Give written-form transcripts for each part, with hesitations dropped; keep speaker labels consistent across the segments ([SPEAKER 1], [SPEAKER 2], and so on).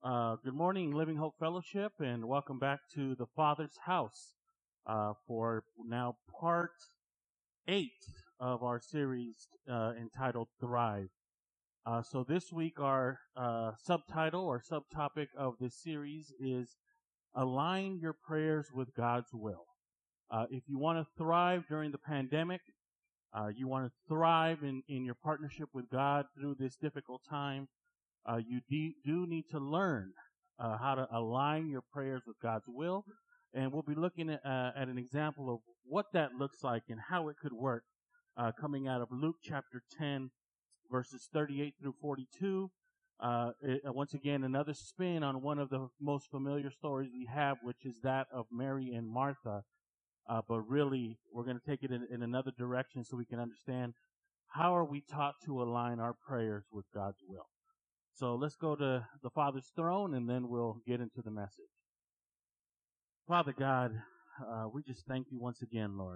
[SPEAKER 1] Good morning, Living Hope Fellowship, and welcome back to the Father's House for now part 8 of our series entitled Thrive. So this week our subtitle or subtopic of this series is Align Your Prayers with God's Will. If you want to thrive during the pandemic, you want to thrive in your partnership with God through this difficult time, you do need to learn how to align your prayers with God's will. And we'll be looking at an example of what that looks like and how it could work coming out of Luke chapter 10, verses 38 through 42. Once again, another spin on one of the most familiar stories we have, which is that of Mary and Martha. But really, we're going to take it in another direction so we can understand how are we taught to align our prayers with God's will. So let's go to the Father's throne and then we'll get into the message. Father God, we just thank you once again, Lord,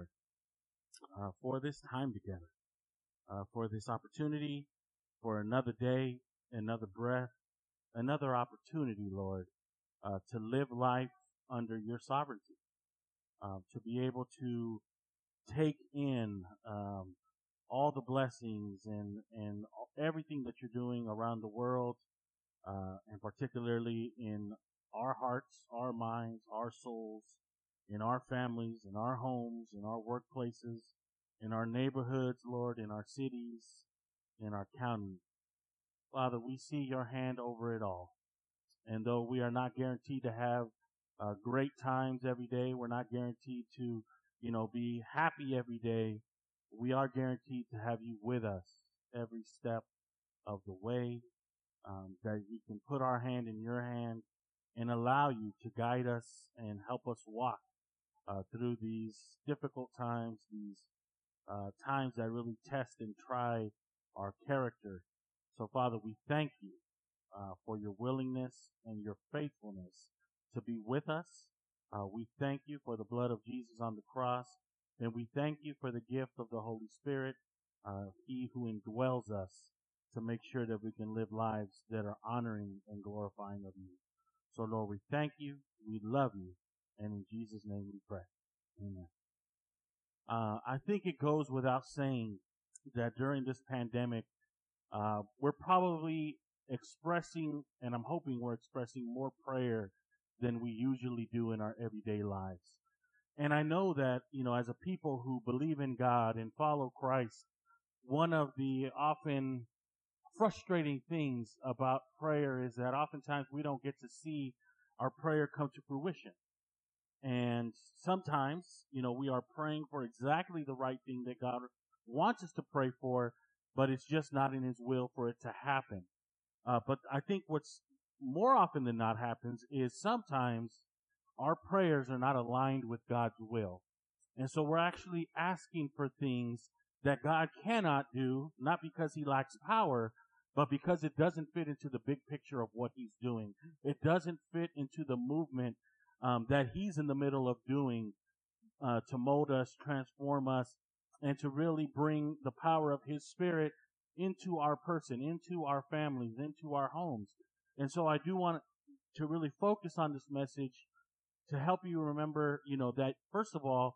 [SPEAKER 1] for this time together, for this opportunity, for another day, another breath, another opportunity, Lord, to live life under your sovereignty, to be able to take in all the blessings and everything that you're doing around the world, and particularly in our hearts, our minds, our souls, in our families, in our homes, in our workplaces, in our neighborhoods, Lord, in our cities, in our counties. Father, we see your hand over it all. And though we are not guaranteed to have great times every day, we're not guaranteed to, be happy every day. We are guaranteed to have you with us every step of the way, that we can put our hand in your hand and allow you to guide us and help us walk through these difficult times, these times that really test and try our character. So, Father, we thank you for your willingness and your faithfulness to be with us. We thank you for the blood of Jesus on the cross, and we thank you for the gift of the Holy Spirit, he who indwells us to make sure that we can live lives that are honoring and glorifying of you. So, Lord, we thank you, we love you, and in Jesus' name we pray. Amen. I think it goes without saying that during this pandemic, we're probably expressing, and I'm hoping we're expressing more prayer than we usually do in our everyday lives. And I know that, as a people who believe in God and follow Christ, one of the often frustrating things about prayer is that oftentimes we don't get to see our prayer come to fruition. And sometimes, we are praying for exactly the right thing that God wants us to pray for, but it's just not in his will for it to happen. But I think what's more often than not happens is sometimes our prayers are not aligned with God's will. And so we're actually asking for things that God cannot do, not because he lacks power, but because it doesn't fit into the big picture of what he's doing. It doesn't fit into the movement that he's in the middle of doing to mold us, transform us, and to really bring the power of his Spirit into our person, into our families, into our homes. And so I do want to really focus on this message to help you remember, that first of all,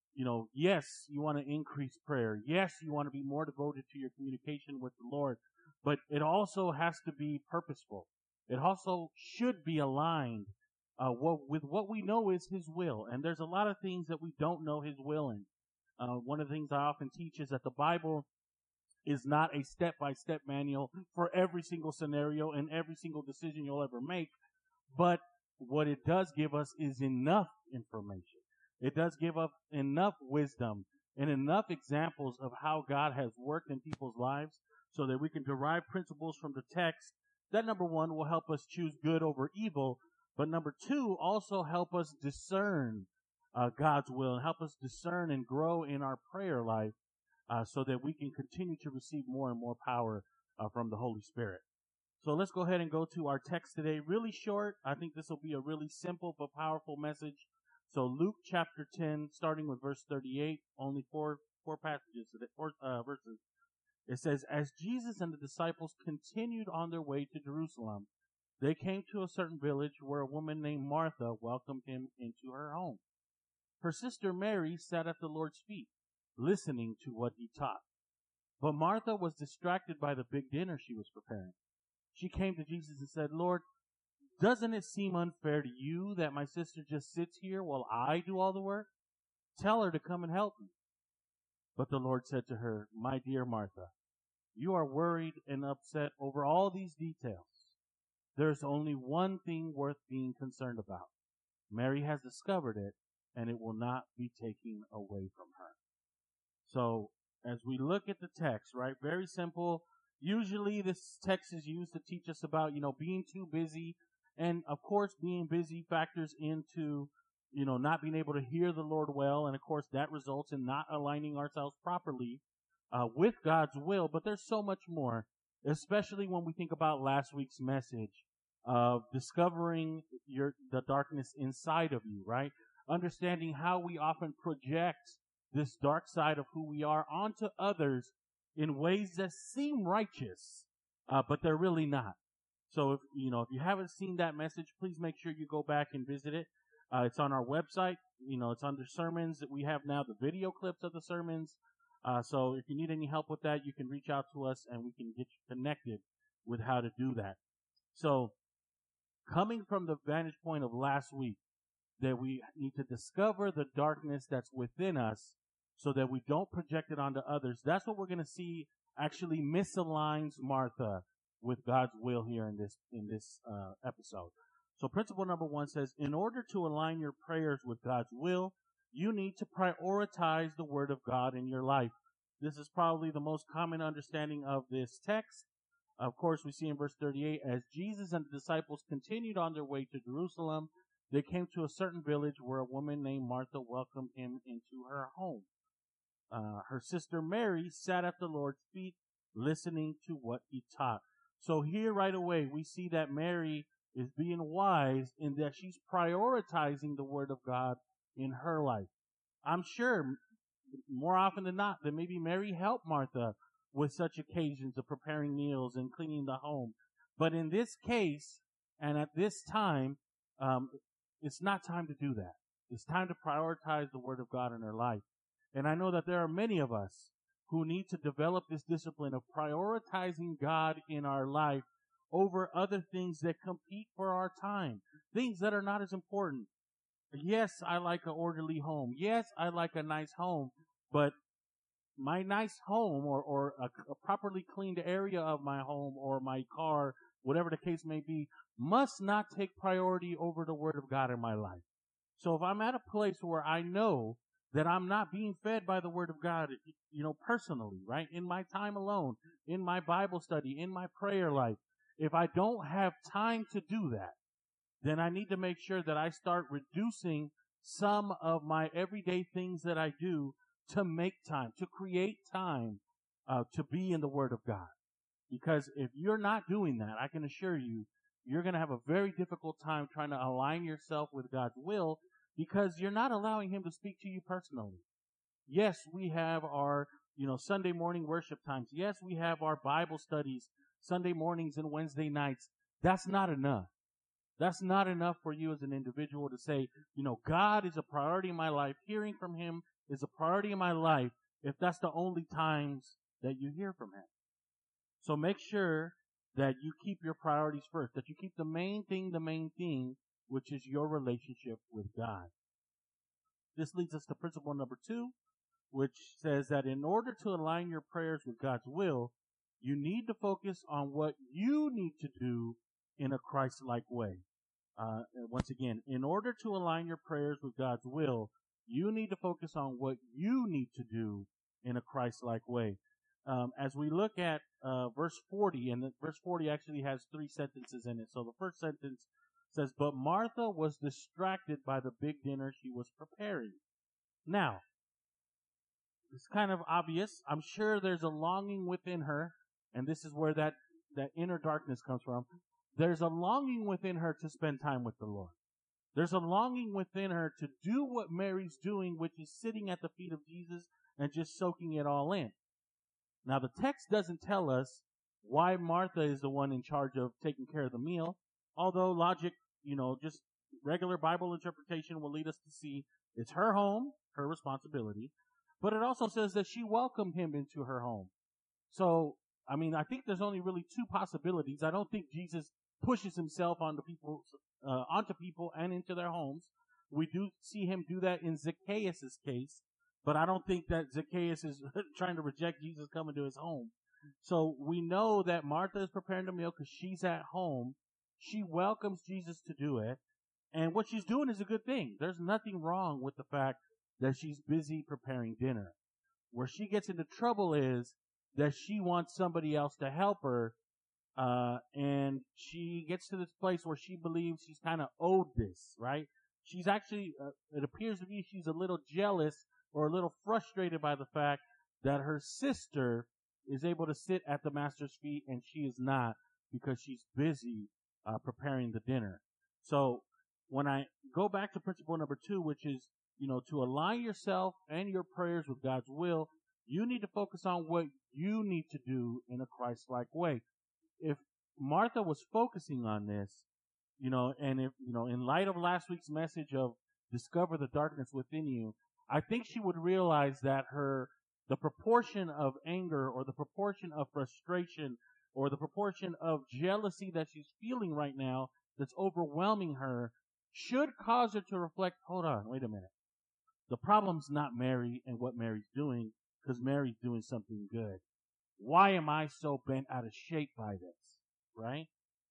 [SPEAKER 1] yes, you want to increase prayer. Yes, you want to be more devoted to your communication with the Lord, but it also has to be purposeful. It also should be aligned with what we know is his will. And there's a lot of things that we don't know his will in. One of the things I often teach is that the Bible is not a step-by-step manual for every single scenario and every single decision you'll ever make. But what it does give us is enough information. It does give us enough wisdom and enough examples of how God has worked in people's lives so that we can derive principles from the text that, number one, will help us choose good over evil, but number two, also help us discern God's will and help us discern and grow in our prayer life so that we can continue to receive more and more power from the Holy Spirit. So let's go ahead and go to our text today. Really short. I think this will be a really simple but powerful message. So Luke chapter 10, starting with verse 38, only four passages, four verses. It says, as Jesus and the disciples continued on their way to Jerusalem, they came to a certain village where a woman named Martha welcomed him into her home. Her sister Mary sat at the Lord's feet, listening to what he taught. But Martha was distracted by the big dinner she was preparing. She came to Jesus and said, Lord, doesn't it seem unfair to you that my sister just sits here while I do all the work? Tell her to come and help me. But the Lord said to her, my dear Martha, you are worried and upset over all these details. There's only one thing worth being concerned about. Mary has discovered it, and it will not be taken away from her. So, as we look at the text, right, very simple. Usually this text is used to teach us about, being too busy. And of course, being busy factors into, not being able to hear the Lord well. And of course, that results in not aligning ourselves properly with God's will. But there's so much more, especially when we think about last week's message of discovering the darkness inside of you, right? Understanding how we often project this dark side of who we are onto others in ways that seem righteous, but they're really not. So if you haven't seen that message, please make sure you go back and visit it. It's on our website. It's under sermons that we have now, the video clips of the sermons. So if you need any help with that, you can reach out to us and we can get you connected with how to do that. So coming from the vantage point of last week, that we need to discover the darkness that's within us so that we don't project it onto others. That's what we're going to see actually misaligns Martha with God's will here in this episode. So principle number 1 says, in order to align your prayers with God's will, you need to prioritize the Word of God in your life. This is probably the most common understanding of this text. Of course, we see in verse 38, as Jesus and the disciples continued on their way to Jerusalem, they came to a certain village where a woman named Martha welcomed him into her home. Her sister Mary sat at the Lord's feet, listening to what he taught. So here right away, we see that Mary is being wise in that she's prioritizing the Word of God in her life. I'm sure more often than not that maybe Mary helped Martha with such occasions of preparing meals and cleaning the home. But in this case, and at this time, it's not time to do that. It's time to prioritize the Word of God in her life. And I know that there are many of us who need to develop this discipline of prioritizing God in our life over other things that compete for our time, things that are not as important. Yes, I like an orderly home. Yes, I like a nice home, but my nice home or a properly cleaned area of my home or my car, whatever the case may be, must not take priority over the Word of God in my life. So if I'm at a place where I know that I'm not being fed by the Word of God, personally, right? In my time alone, in my Bible study, in my prayer life, if I don't have time to do that, then I need to make sure that I start reducing some of my everyday things that I do to make time, to create time, to be in the Word of God. Because if you're not doing that, I can assure you, you're going to have a very difficult time trying to align yourself with God's will because you're not allowing Him to speak to you personally. Yes, we have our, Sunday morning worship times. Yes, we have our Bible studies Sunday mornings and Wednesday nights. That's not enough. That's not enough for you as an individual to say, God is a priority in my life. Hearing from Him is a priority in my life if that's the only times that you hear from Him. So make sure that you keep your priorities first, that you keep the main thing, which is your relationship with God. This leads us to principle number 2, which says that in order to align your prayers with God's will, you need to focus on what you need to do in a Christ-like way. Once again, in order to align your prayers with God's will, you need to focus on what you need to do in a Christ-like way. As we look at verse 40, and verse 40 actually has 3 sentences in it. So the first sentence says, but Martha was distracted by the big dinner she was preparing. Now, it's kind of obvious. I'm sure there's a longing within her, and this is where that inner darkness comes from. There's a longing within her to spend time with the Lord. There's a longing within her to do what Mary's doing, which is sitting at the feet of Jesus and just soaking it all in. Now, the text doesn't tell us why Martha is the one in charge of taking care of the meal. although logic, just regular Bible interpretation will lead us to see it's her home, her responsibility. But it also says that she welcomed him into her home. So, I think there's only really two possibilities. I don't think Jesus pushes himself onto people and into their homes. We do see him do that in Zacchaeus' case, but I don't think that Zacchaeus is trying to reject Jesus coming to his home. So we know that Martha is preparing the meal because she's at home. She welcomes Jesus to do it. And what she's doing is a good thing. There's nothing wrong with the fact that she's busy preparing dinner. Where she gets into trouble is that she wants somebody else to help her, and she gets to this place where she believes she's kind of owed this, right? She's actually, it appears to me she's a little jealous or a little frustrated by the fact that her sister is able to sit at the master's feet and she is not because she's busy preparing the dinner. So when I go back to principle number 2, which is, to align yourself and your prayers with God's will, you need to focus on what you need to do in a Christ-like way. If Martha was focusing on this, and if, in light of last week's message of discover the darkness within you, I think she would realize that the proportion of anger or the proportion of frustration or the proportion of jealousy that she's feeling right now that's overwhelming her should cause her to reflect, hold on, wait a minute. The problem's not Mary and what Mary's doing, because Mary's doing something good. Why am I so bent out of shape by this? Right?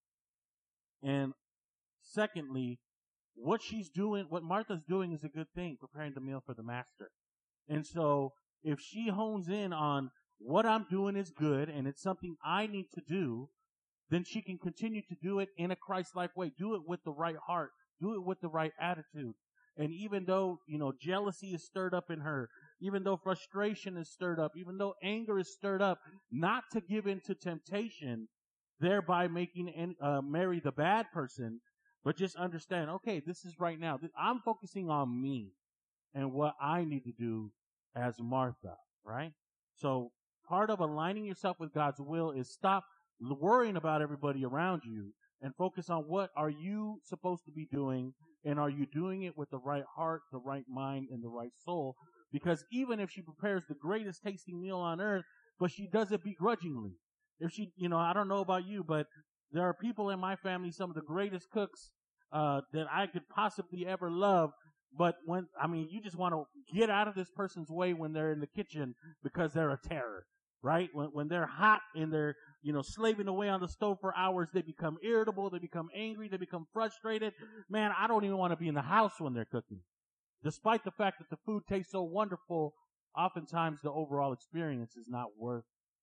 [SPEAKER 1] And secondly, what Martha's doing is a good thing, preparing the meal for the master. And so if she hones in on what I'm doing is good and it's something I need to do, then she can continue to do it in a Christ-like way. Do it with the right heart. Do it with the right attitude. And even though, jealousy is stirred up in her, even though frustration is stirred up, even though anger is stirred up, not to give in to temptation, thereby making Mary the bad person, but just understand, okay, this is right now. I'm focusing on me and what I need to do as Martha, right? So part of aligning yourself with God's will is stop worrying about everybody around you and focus on what are you supposed to be doing, and are you doing it with the right heart, the right mind, and the right soul? Because even if she prepares the greatest tasting meal on earth, but she does it begrudgingly. If she, I don't know about you, but there are people in my family, some of the greatest cooks that I could possibly ever love, but you just want to get out of this person's way when they're in the kitchen because they're a terror, right? When they're hot and they're, slaving away on the stove for hours, they become irritable, they become angry, they become frustrated. Man, I don't even want to be in the house when they're cooking. Despite the fact that the food tastes so wonderful, oftentimes the overall experience is not worth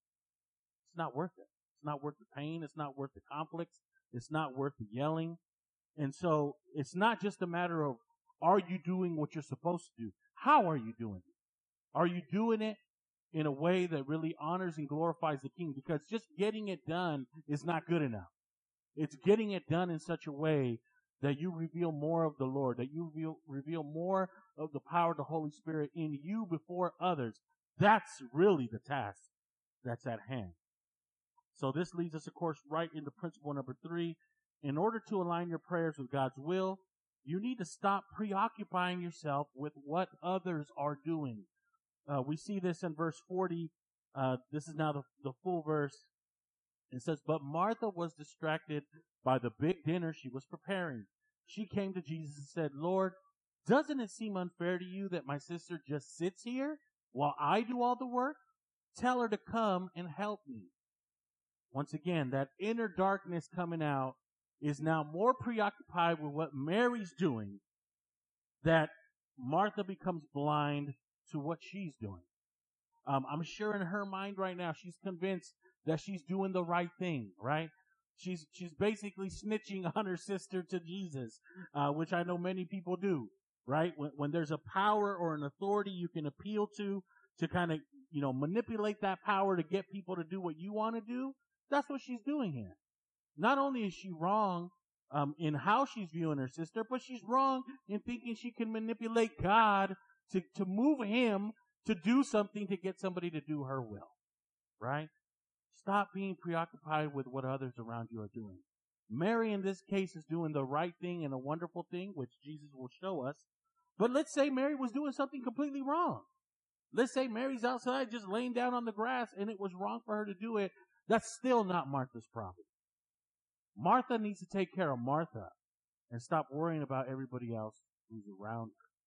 [SPEAKER 1] it. It's not worth the pain. It's not worth the conflicts. It's not worth the yelling. And so it's not just a matter of, are you doing what you're supposed to do? How are you doing it? Are you doing it in a way that really honors and glorifies the King? Because just getting it done is not good enough. It's getting it done in such a way that you reveal more of the Lord, that you reveal more of the power of the Holy Spirit in you before others. That's really the task that's at hand. So this leads us, of course, right into principle number 3. In order to align your prayers with God's will, you need to stop preoccupying yourself with what others are doing. We see this in verse 40. This is now the full verse. It says, but Martha was distracted by the big dinner she was preparing. She came to Jesus and said, Lord, doesn't it seem unfair to you that my sister just sits here while I do all the work? Tell her to come and help me. Once again, that inner darkness coming out is now more preoccupied with what Mary's doing, that Martha becomes blind to what she's doing. I'm sure in her mind right now, she's convinced that she's doing the right thing, right? She's basically snitching on her sister to Jesus, which I know many people do, right? When there's a power or an authority you can appeal to kind of, manipulate that power to get people to do what you want to do, that's what she's doing here. Not only is she wrong in how she's viewing her sister, but she's wrong in thinking she can manipulate God to move him to do something to get somebody to do her will, right? Stop being preoccupied with what others around you are doing. Mary in this case is doing the right thing and a wonderful thing, which Jesus will show us. But let's say Mary was doing something completely wrong. Let's say Mary's outside just laying down on the grass and it was wrong for her to do it. That's still not Martha's problem. Martha needs to take care of Martha and stop worrying about everybody else who's around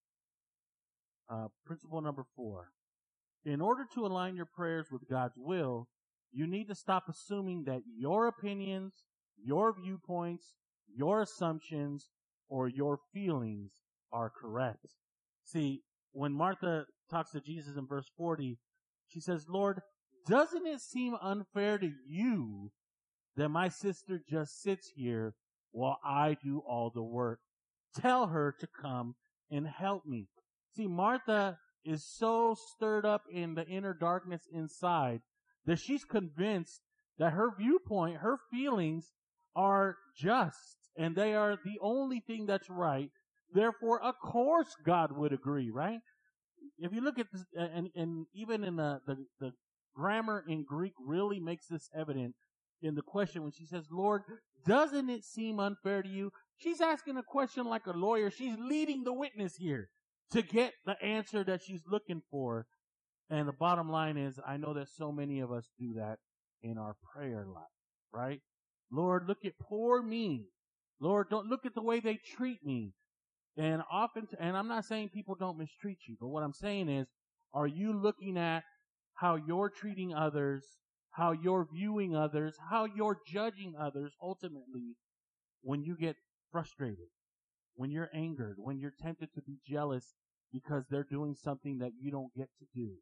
[SPEAKER 1] her. Principle number 4. In order to align your prayers with God's will, you need to stop assuming that your opinions, your viewpoints, your assumptions, or your feelings are correct. See, when Martha talks to Jesus in verse 40, she says, Lord, doesn't it seem unfair to you that my sister just sits here while I do all the work? Tell her to come and help me. See, Martha is so stirred up in the inner darkness inside that she's convinced that her viewpoint, her feelings are just and they are the only thing that's right. Therefore, of course, God would agree, right? If you look at this, and even in the grammar in Greek really makes this evident in the question when she says, Lord, doesn't it seem unfair to you? She's asking a question like a lawyer. She's leading the witness here to get the answer that she's looking for. And the bottom line is, I know that so many of us do that in our prayer life, right? Lord, look at poor me. Lord, don't look at the way they treat me. And often, and I'm not saying people don't mistreat you, but what I'm saying is, are you looking at how you're treating others, how you're viewing others, how you're judging others ultimately when you get frustrated, when you're angered, when you're tempted to be jealous because they're doing something that you don't get to do?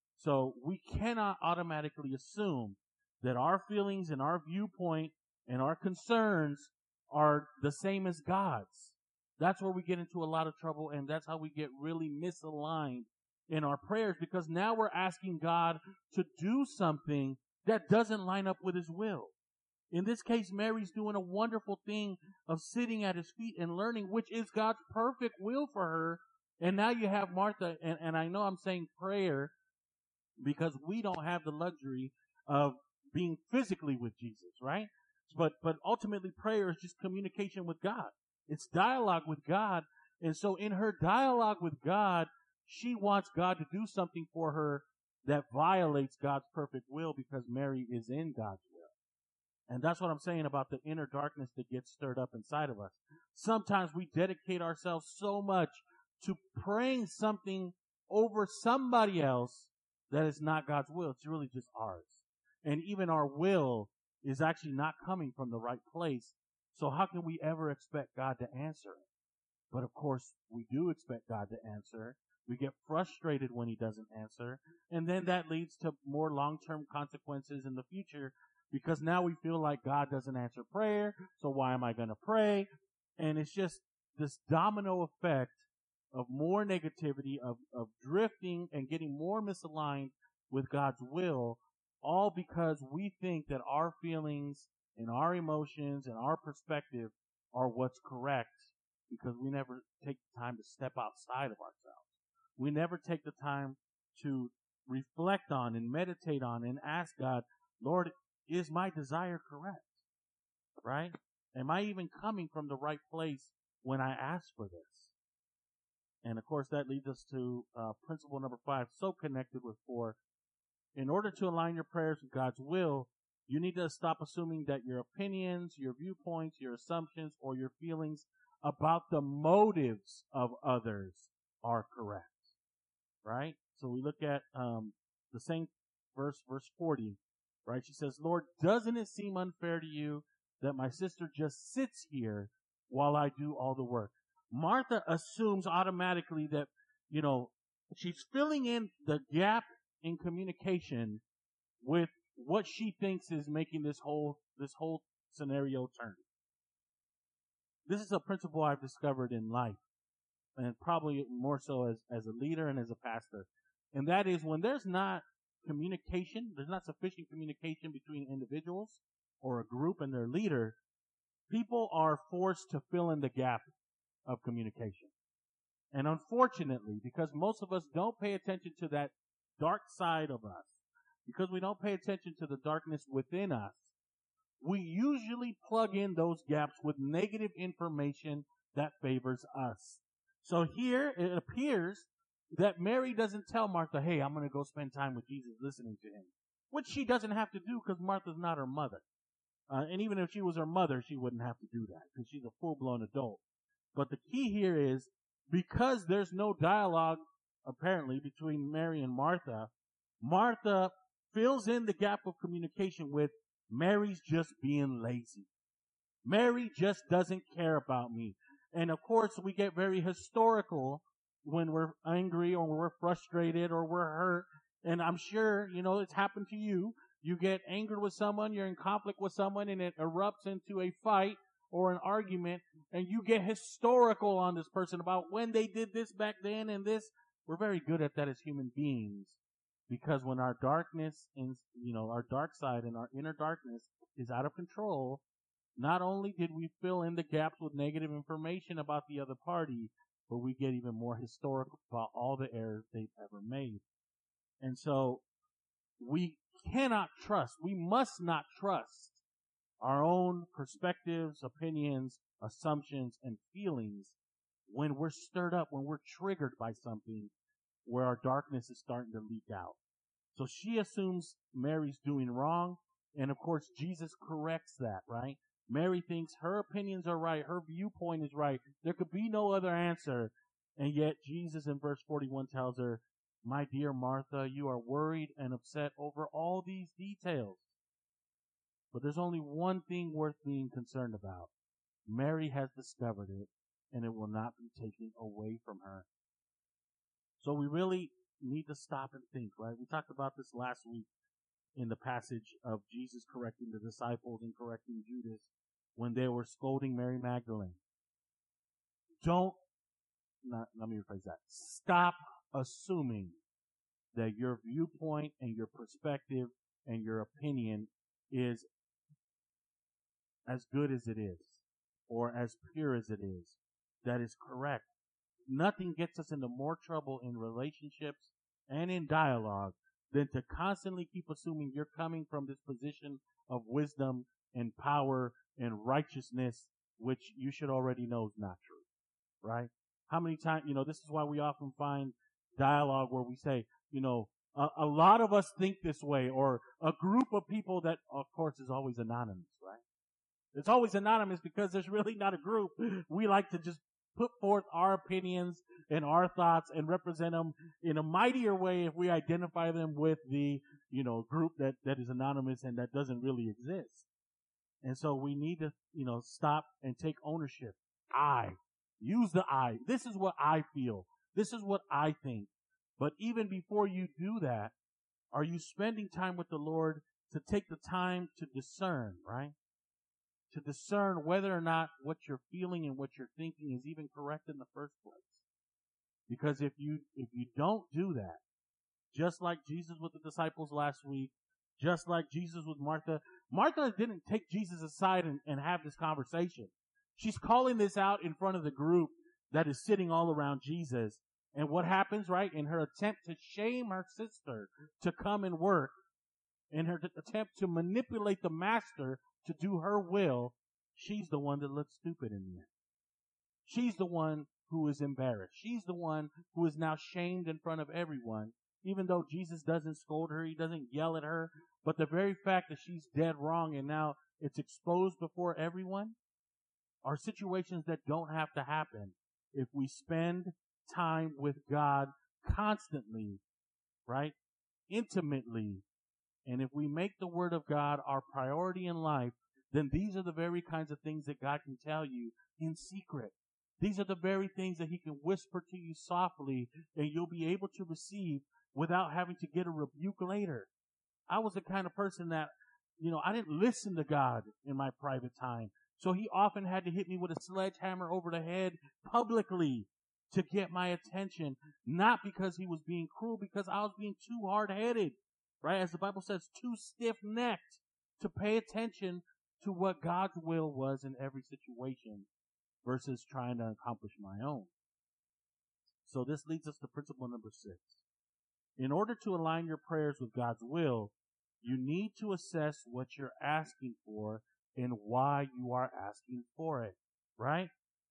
[SPEAKER 1] So we cannot automatically assume that our feelings and our viewpoint and our concerns are the same as God's. That's where we get into a lot of trouble, and that's how we get really misaligned in our prayers, because now we're asking God to do something that doesn't line up with His will. In this case, Mary's doing a wonderful thing of sitting at His feet and learning, which is God's perfect will for her. And now you have Martha, and I know I'm saying prayer because we don't have the luxury of being physically with Jesus, right? But ultimately prayer is just communication with God. It's dialogue with God. And so in her dialogue with God, she wants God to do something for her that violates God's perfect will because Mary is in God's will. And that's what I'm saying about the inner darkness that gets stirred up inside of us. Sometimes we dedicate ourselves so much to praying something over somebody else that is not God's will. It's really just ours. And even our will is actually not coming from the right place. So how can we ever expect God to answer it? But of course, we do expect God to answer. We get frustrated when He doesn't answer. And then that leads to more long-term consequences in the future because now we feel like God doesn't answer prayer. So why am I going to pray? And it's just this domino effect of more negativity, of drifting and getting more misaligned with God's will, all because we think that our feelings and our emotions and our perspective are what's correct because we never take the time to step outside of ourselves. We never take the time to reflect on and meditate on and ask God, Lord, is my desire correct? Right? Am I even coming from the right place when I ask for this? And of course, that leads us to principle number 5, so connected with 4. In order to align your prayers with God's will, you need to stop assuming that your opinions, your viewpoints, your assumptions, or your feelings about the motives of others are correct. Right? So we look at the same verse 40. Right? She says, Lord, doesn't it seem unfair to you that my sister just sits here while I do all the work? Martha assumes automatically that, she's filling in the gap in communication with what she thinks is making this whole scenario turn. This is a principle I've discovered in life, and probably more so as a leader and as a pastor. And that is when there's not communication, there's not sufficient communication between individuals or a group and their leader, people are forced to fill in the gap of communication. And unfortunately, because most of us don't pay attention to that dark side of us, because we don't pay attention to the darkness within us, we usually plug in those gaps with negative information that favors us. So here it appears that Mary doesn't tell Martha, hey, I'm going to go spend time with Jesus listening to him, which she doesn't have to do because Martha's not her mother. And even if she was her mother, she wouldn't have to do that because she's a full-blown adult. But the key here is because there's no dialogue apparently between Mary and Martha, Martha fills in the gap of communication with Mary's just being lazy. Mary just doesn't care about me. And of course, we get very historical when we're angry or we're frustrated or we're hurt. And I'm sure, it's happened to you. You get angry with someone, you're in conflict with someone, and it erupts into a fight or an argument, and you get historical on this person about when they did this back then and this. We're very good at that as human beings. Because when our darkness and, our dark side and our inner darkness is out of control, not only did we fill in the gaps with negative information about the other party, but we get even more historical about all the errors they've ever made. And so we must not trust our own perspectives, opinions, assumptions, and feelings when we're stirred up, when we're triggered by something where our darkness is starting to leak out. So she assumes Mary's doing wrong, and of course Jesus corrects that, right? Mary thinks her opinions are right, her viewpoint is right. There could be no other answer. And yet Jesus in verse 41 tells her, my dear Martha, you are worried and upset over all these details. But there's only one thing worth being concerned about. Mary has discovered it, and it will not be taken away from her. So we really need to stop and think, right? We talked about this last week in the passage of Jesus correcting the disciples and correcting Judas when they were scolding Mary Magdalene. Let me rephrase that. Stop assuming that your viewpoint and your perspective and your opinion is as good as it is or as pure as it is. That is correct. Nothing gets us into more trouble in relationships and in dialogue than to constantly keep assuming you're coming from this position of wisdom and power and righteousness, which you should already know is not true, right? How many times, this is why we often find dialogue where we say, a lot of us think this way, or a group of people that, of course, is always anonymous, right? It's always anonymous because there's really not a group. We like to just put forth our opinions and our thoughts and represent them in a mightier way if we identify them with the, group that is anonymous and that doesn't really exist. And so we need to, stop and take ownership. Use the I. This is what I feel. This is what I think. But even before you do that, are you spending time with the Lord to take the time to discern, right? To discern whether or not what you're feeling and what you're thinking is even correct in the first place. Because if you don't do that, just like Jesus with the disciples last week, just like Jesus with Martha didn't take Jesus aside and have this conversation. She's calling this out in front of the group that is sitting all around Jesus. And what happens, right? In her attempt to shame her sister to come and work, in her attempt to manipulate the master to do her will, she's the one that looks stupid in the end. She's the one who is embarrassed. She's the one who is now shamed in front of everyone, even though Jesus doesn't scold her, he doesn't yell at her. But the very fact that she's dead wrong and now it's exposed before everyone are situations that don't have to happen if we spend time with God constantly, right? Intimately. And if we make the Word of God our priority in life, then these are the very kinds of things that God can tell you in secret. These are the very things that He can whisper to you softly and you'll be able to receive without having to get a rebuke later. I was the kind of person that, I didn't listen to God in my private time. So He often had to hit me with a sledgehammer over the head publicly to get my attention, not because He was being cruel, because I was being too hard-headed, right? As the Bible says, too stiff-necked to pay attention to what God's will was in every situation versus trying to accomplish my own. So this leads us to principle number 6. In order to align your prayers with God's will, you need to assess what you're asking for and why you are asking for it, right?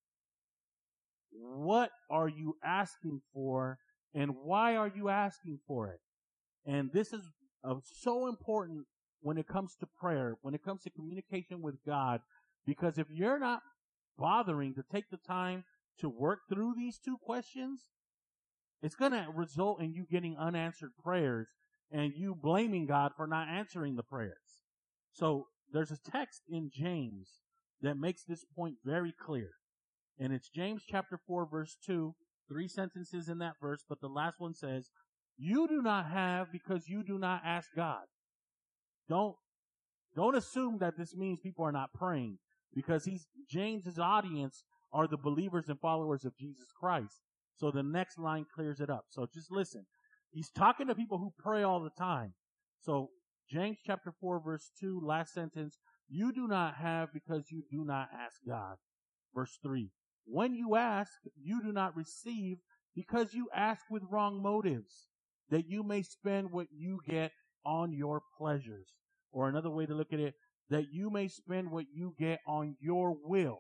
[SPEAKER 1] What are you asking for and why are you asking for it? And this is so important when it comes to prayer, when it comes to communication with God, because if you're not bothering to take the time to work through these two questions, it's going to result in you getting unanswered prayers and you blaming God for not answering the prayers. So there's a text in James that makes this point very clear. And it's James chapter 4, verse 2, 3 sentences in that verse, but the last one says, you do not have because you do not ask God. Don't assume that this means people are not praying, because James's audience are the believers and followers of Jesus Christ. So the next line clears it up. So just listen. He's talking to people who pray all the time. So James chapter 4, verse 2, last sentence, you do not have because you do not ask God. Verse 3, when you ask, you do not receive because you ask with wrong motives, that you may spend what you get on your pleasures. Or another way to look at it, that you may spend what you get on your will.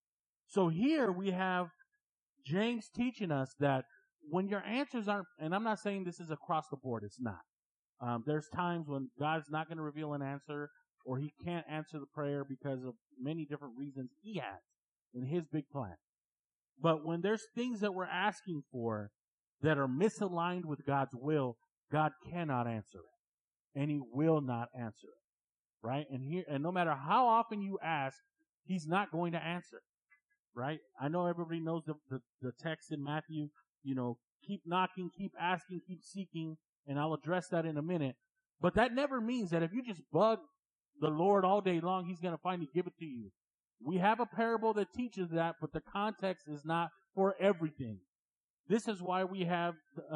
[SPEAKER 1] So here we have James teaching us that when your answers aren't, and I'm not saying this is across the board, it's not. There's times when God's not going to reveal an answer, or he can't answer the prayer because of many different reasons he has in his big plan. But when there's things that we're asking for that are misaligned with God's will, God cannot answer it. And he will not answer it. Right? And no matter how often you ask, he's not going to answer. Right? I know everybody knows the text in Matthew, keep knocking, keep asking, keep seeking, and I'll address that in a minute. But that never means that if you just bug the Lord all day long, he's going to finally give it to you. We have a parable that teaches that, but the context is not for everything. This is why we have,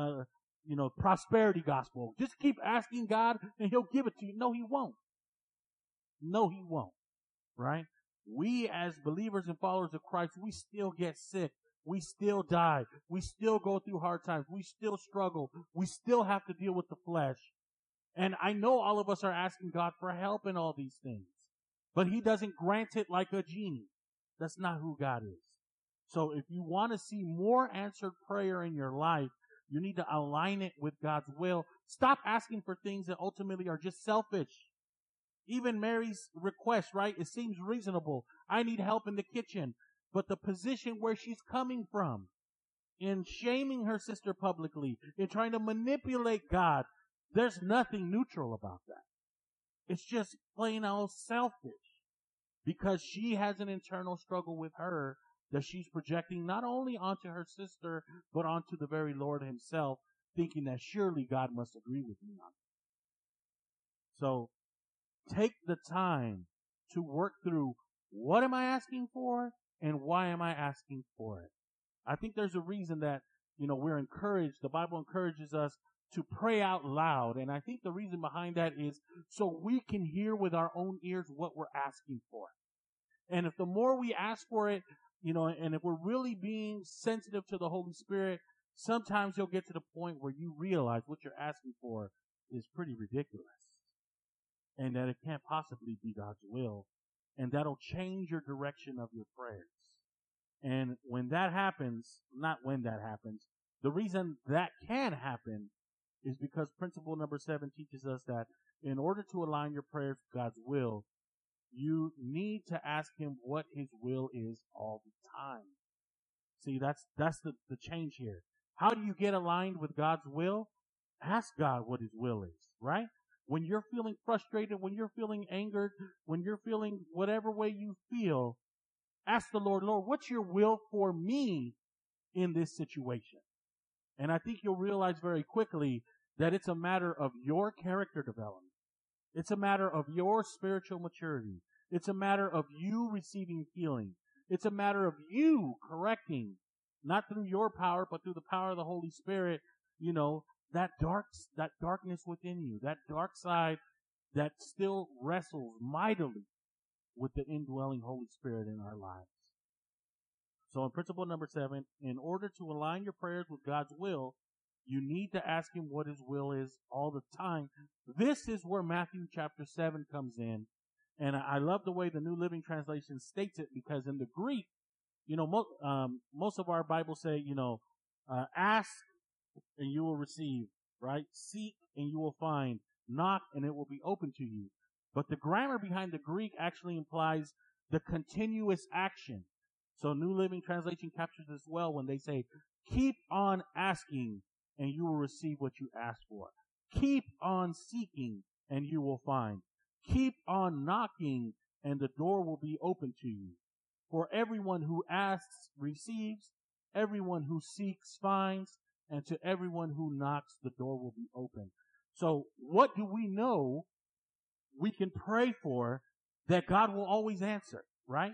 [SPEAKER 1] prosperity gospel. Just keep asking God and he'll give it to you. No, he won't. No, he won't. Right? We as believers and followers of Christ, we still get sick. We still die. We still go through hard times. We still struggle. We still have to deal with the flesh. And I know all of us are asking God for help in all these things. But he doesn't grant it like a genie. That's not who God is. So if you want to see more answered prayer in your life, you need to align it with God's will. Stop asking for things that ultimately are just selfish. Even Mary's request, right? It seems reasonable. I need help in the kitchen. But the position where she's coming from, in shaming her sister publicly, in trying to manipulate God, there's nothing neutral about that. It's just plain old selfish, because she has an internal struggle with her that she's projecting not only onto her sister, but onto the very Lord himself, thinking that surely God must agree with me on it. So take the time to work through, what am I asking for and why am I asking for it? I think there's a reason that, we're encouraged, the Bible encourages us to pray out loud. And I think the reason behind that is so we can hear with our own ears what we're asking for. And if the more we ask for it, and if we're really being sensitive to the Holy Spirit, sometimes you'll get to the point where you realize what you're asking for is pretty ridiculous. And that it can't possibly be God's will. And that'll change your direction of your prayers. And when that happens, not when that happens, the reason that can happen is because principle number 7 teaches us that in order to align your prayers with God's will, you need to ask him what his will is all the time. See, that's the change here. How do you get aligned with God's will? Ask God what his will is, right? When you're feeling frustrated, when you're feeling angered, when you're feeling whatever way you feel, ask the Lord, what's your will for me in this situation? And I think you'll realize very quickly that it's a matter of your character development. It's a matter of your spiritual maturity. It's a matter of you receiving healing. It's a matter of you correcting, not through your power, but through the power of the Holy Spirit, that darkness within you, that dark side that still wrestles mightily with the indwelling Holy Spirit in our lives. So in principle number 7, in order to align your prayers with God's will, you need to ask him what his will is all the time. This is where Matthew chapter 7 comes in. And I love the way the New Living Translation states it, because in the Greek, most of our Bibles say, ask and you will receive, right? Seek and you will find. Knock and it will be open to you. But the grammar behind the Greek actually implies the continuous action. So New Living Translation captures this well when they say, keep on asking and you will receive what you ask for. Keep on seeking and you will find. Keep on knocking and the door will be open to you. For everyone who asks receives, everyone who seeks finds, and to everyone who knocks the door will be open. So what do we know we can pray for that God will always answer, right?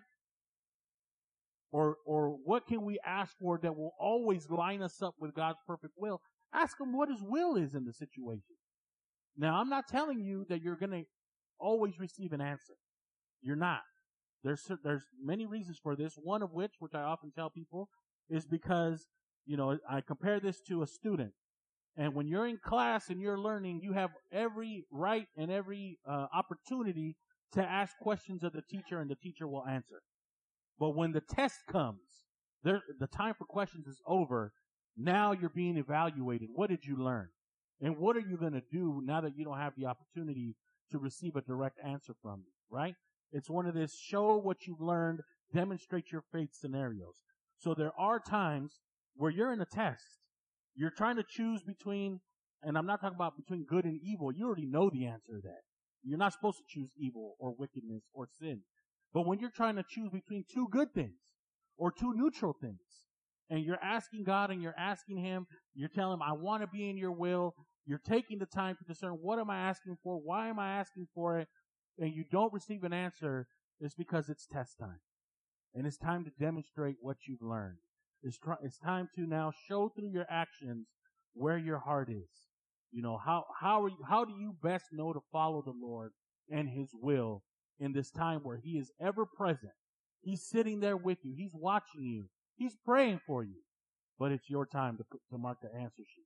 [SPEAKER 1] Or what can we ask for that will always line us up with God's perfect will? Ask him what his will is in the situation. Now, I'm not telling you that you're going to always receive an answer. You're not. There's many reasons for this. One of which I often tell people, is because, I compare this to a student. And when you're in class and you're learning, you have every right and every opportunity to ask questions of the teacher, and the teacher will answer. But when the test comes, the time for questions is over. Now you're being evaluated. What did you learn? And what are you going to do now that you don't have the opportunity to receive a direct answer from me, right? It's one of this show what you've learned, demonstrate your faith scenarios. So there are times where you're in a test. You're trying to choose between, and I'm not talking about between good and evil. You already know the answer to that. You're not supposed to choose evil or wickedness or sin. But when you're trying to choose between two good things or two neutral things, and you're asking God and you're asking him, you're telling him, I want to be in your will. You're taking the time to discern, what am I asking for? Why am I asking for it? And you don't receive an answer, it's because it's test time. And it's time to demonstrate what you've learned. It's time to now show through your actions where your heart is. How do you best know to follow the Lord and his will in this time where he is ever present? He's sitting there with you. He's watching you. He's praying for you. But it's your time to mark the answer sheet.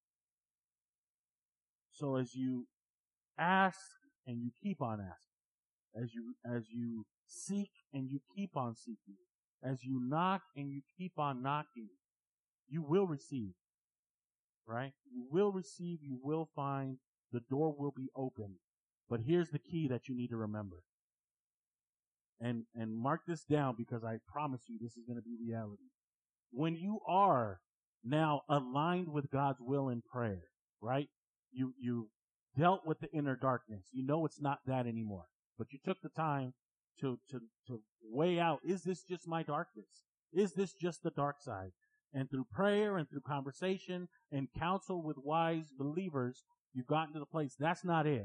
[SPEAKER 1] So as you ask and you keep on asking, as you seek and you keep on seeking, as you knock and you keep on knocking, you will receive, right? You will receive, you will find, the door will be open. But here's the key that you need to remember. And mark this down, because I promise you this is going to be reality. When you are now aligned with God's will in prayer, right? You dealt with the inner darkness. You know it's not that anymore. But you took the time to weigh out, is this just my darkness? Is this just the dark side? And through prayer and through conversation and counsel with wise believers, you've gotten to the place, that's not it.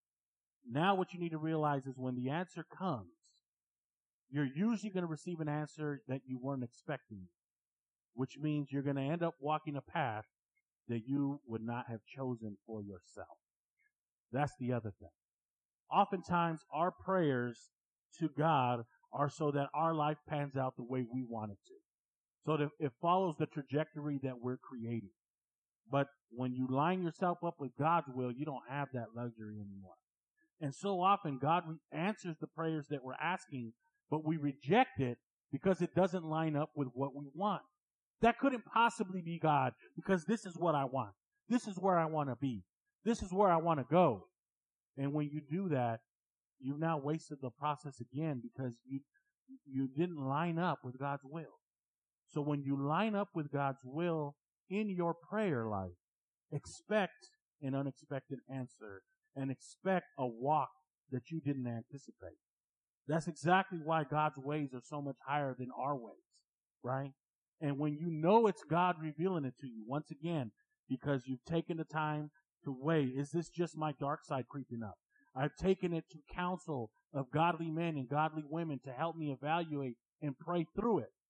[SPEAKER 1] Now what you need to realize is when the answer comes, you're usually going to receive an answer that you weren't expecting, which means you're going to end up walking a path that you would not have chosen for yourself. That's the other thing. Oftentimes, our prayers to God are so that our life pans out the way we want it to. So that it follows the trajectory that we're creating. But when you line yourself up with God's will, you don't have that luxury anymore. And so often, God answers the prayers that we're asking, but we reject it because it doesn't line up with what we want. That couldn't possibly be God, because this is what I want. This is where I want to be. This is where I want to go. And when you do that, you've now wasted the process again, because you didn't line up with God's will. So when you line up with God's will in your prayer life, expect an unexpected answer and expect a walk that you didn't anticipate. That's exactly why God's ways are so much higher than our ways, right? And when you know it's God revealing it to you, once again, because you've taken the time to weigh, is this just my dark side creeping up? I've taken it to counsel of godly men and godly women to help me evaluate and pray through it.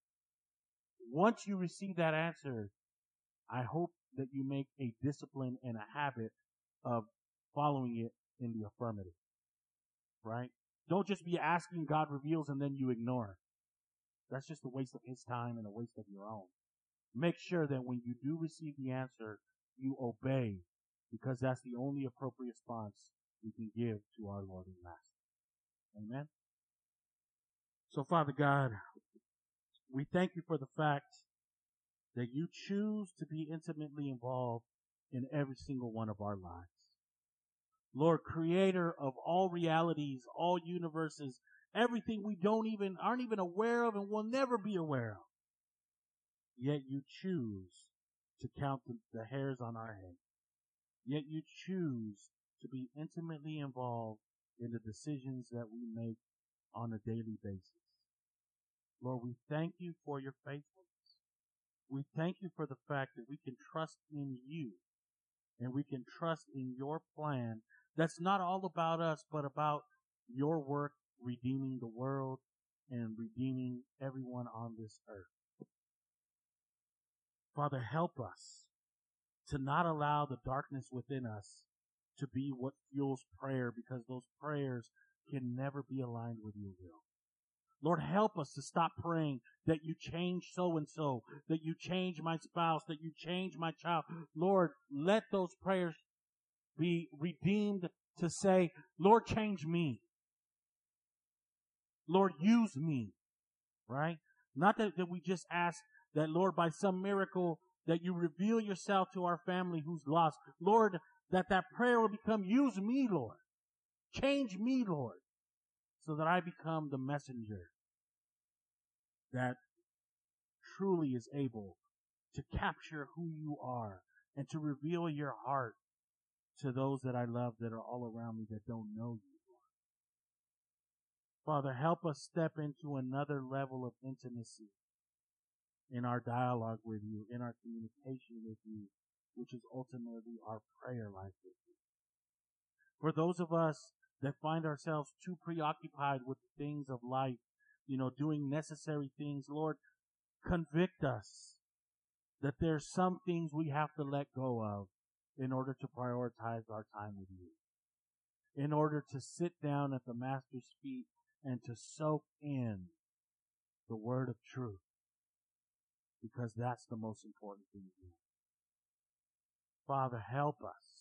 [SPEAKER 1] Once you receive that answer, I hope that you make a discipline and a habit of following it in the affirmative, right? Don't just be asking, God reveals, and then you ignore. That's just a waste of his time and a waste of your own. Make sure that when you do receive the answer, you obey, because that's the only appropriate response we can give to our Lord and Master. Amen. So, Father God, we thank you for the fact that you choose to be intimately involved in every single one of our lives. Lord, creator of all realities, all universes, everything we aren't even aware of and will never be aware of. Yet you choose to count the hairs on our head. Yet you choose to be intimately involved in the decisions that we make on a daily basis. Lord, we thank you for your faithfulness. We thank you for the fact that we can trust in you and we can trust in your plan that's not all about us, but about your work redeeming the world and redeeming everyone on this earth. Father, help us to not allow the darkness within us to be what fuels prayer, because those prayers can never be aligned with your will. Lord, help us to stop praying that you change so-and-so, that you change my spouse, that you change my child. Lord, let those prayers be redeemed to say, Lord, change me. Lord, use me. Right? Not that we just ask that, Lord, by some miracle, that you reveal yourself to our family who's lost. Lord, that prayer will become, use me, Lord. Change me, Lord, so that I become the messenger that truly is able to capture who you are and to reveal your heart to those that I love that are all around me that don't know you, Lord. Father, help us step into another level of intimacy in our dialogue with you, in our communication with you, which is ultimately our prayer life with you. For those of us that find ourselves too preoccupied with the things of life, doing necessary things, Lord, convict us that there's some things we have to let go of in order to prioritize our time with you, in order to sit down at the Master's feet and to soak in the word of truth, because that's the most important thing here. Father, help us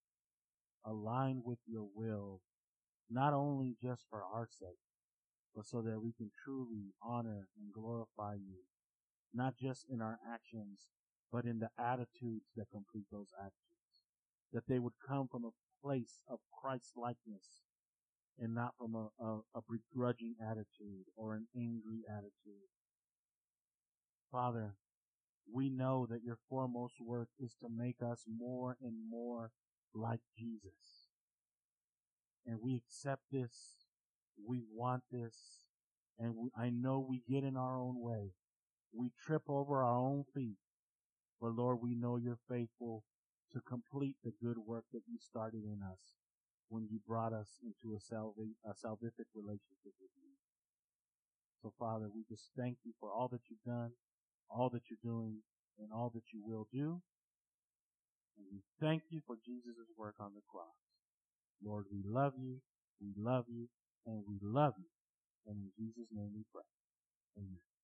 [SPEAKER 1] align with your will, not only just for our sake, but so that we can truly honor and glorify you, not just in our actions, but in the attitudes that complete those actions. That they would come from a place of Christ-likeness and not from a begrudging attitude or an angry attitude. Father, we know that your foremost work is to make us more and more like Jesus. And we accept this. We want this. And I know we get in our own way. We trip over our own feet. But Lord, we know you're faithful to complete the good work that you started in us when you brought us into a salvific relationship with you. So Father, we just thank you for all that you've done, all that you're doing, and all that you will do. And we thank you for Jesus' work on the cross. Lord, we love you, and we love you. And in Jesus' name we pray. Amen.